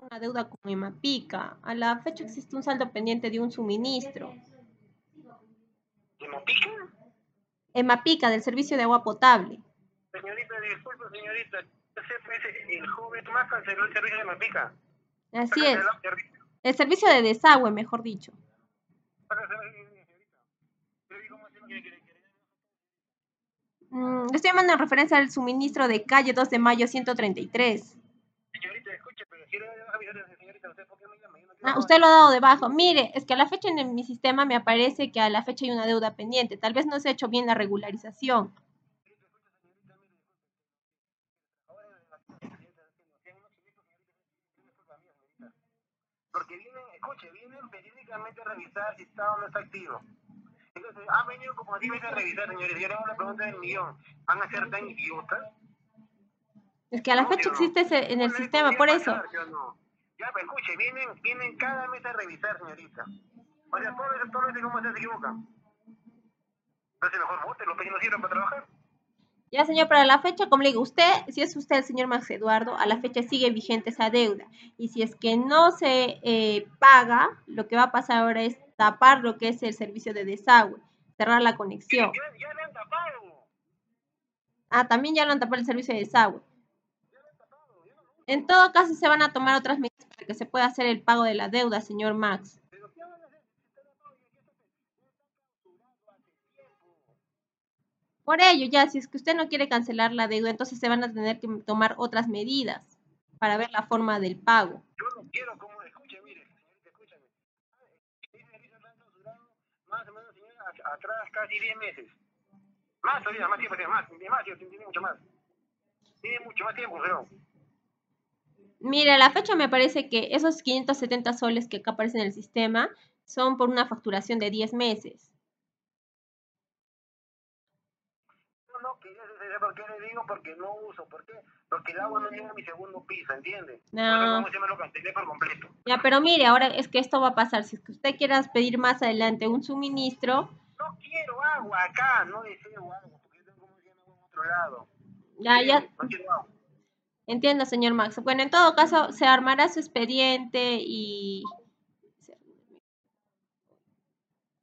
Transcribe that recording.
una deuda con Emapica. A la fecha existe un saldo pendiente de un suministro. ¿Emapica? Emapica, del servicio de agua potable. Señorita, disculpe, señorita. El joven más canceló el servicio de Emapica. Así es. El servicio de desagüe, mejor dicho. Le estoy llamando en referencia al suministro de calle 2 de mayo 133. Señorita, escuche, pero quiero avisarle a la señorita, ¿usted por qué me llama? Usted lo ha dado de bajo. Mire, es que a la fecha en mi sistema me aparece que a la fecha hay una deuda pendiente. Tal vez no se ha hecho bien la regularización. Porque vienen periódicamente a revisar si está o no está activo. Entonces, han venido como 10 veces a revisar, señores. Yo le hago una pregunta del millón. ¿Van a ser tan idiotas? Es que a la fecha existe en el sistema, por eso. Ya, pero escuche, vienen cada mes a revisar, señorita. O sea, todos los cómo se equivocan. Entonces, mejor vote, los que no sirven para trabajar. Ya, señor, para la fecha, como le digo, usted, si es usted el señor Max Eduardo, a la fecha sigue vigente esa deuda. Y si es que no se paga, lo que va a pasar ahora es tapar lo que es el servicio de desagüe, cerrar la conexión. Ya le han tapado. También ya lo han tapado el servicio de desagüe. En todo caso, se van a tomar otras medidas para que se pueda hacer el pago de la deuda, señor Max. Por ello, ya, si es que usted no quiere cancelar la deuda, entonces se van a tener que tomar otras medidas para ver la forma del pago. Yo no quiero, como escuche, mire, señorita, escúchame. Este servicio lo han clausurado más o menos, señora, atrás casi 10 meses. Más todavía, más tiempo, tiene mucho más. Tiene mucho más tiempo, creo. Mire, a la fecha me parece que esos 570 soles que acá aparecen en el sistema son por una facturación de 10 meses. No, que ¿por qué le digo? Porque no uso. ¿Por qué? Porque el agua no llega a mi segundo piso, ¿entiende? No. Por eso me lo cancelé por completo. Ya, pero mire, ahora es que esto va a pasar. Si es que usted quiera pedir más adelante un suministro. No quiero agua acá, no deseo agua, porque yo tengo como agua en otro lado. Ya. No quiero agua. Entiendo, señor Max. Bueno, en todo caso, se armará su expediente y